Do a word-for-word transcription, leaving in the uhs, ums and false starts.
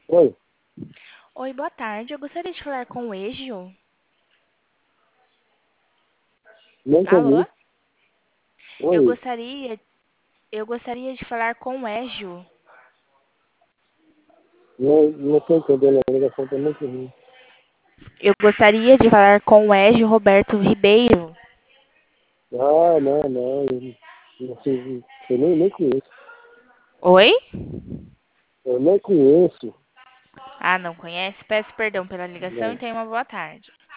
Oi, Oi, boa tarde. Eu gostaria de falar com o Egio. não Alô? entendi. Eu Oi, gostaria, eu gostaria de falar com o Egio. não, não estou entendendo, a ligação está muito ruim. Eu gostaria de falar com o Egio Roberto Ribeiro. Ah, não, não, eu, não sei, eu nem, nem conheço. Oi? Eu nem conheço. Ah, não conhece? Peço perdão pela ligação e Não, tenha uma boa tarde.